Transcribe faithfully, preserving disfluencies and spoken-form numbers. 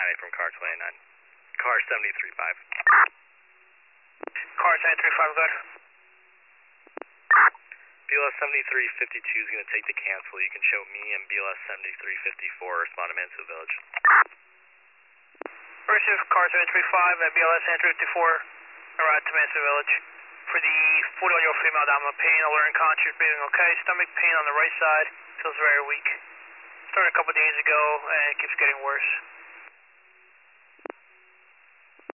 eight from car twenty-nine. Car seventy-three five. Car seventy-three five, good. B L S seventy-three fifty-two is going to take the cancel. You can show me and B L S seventy-three fifty-four respond to Mansfield Village. Receive car seventy-three five and B L S seventy-three fifty-four, arrive to Mansfield Village. For the forty-one-year-old female dominant pain, alert and conscious, breathing okay. Stomach pain on the right side, feels very weak. Started a couple days ago and it keeps getting worse.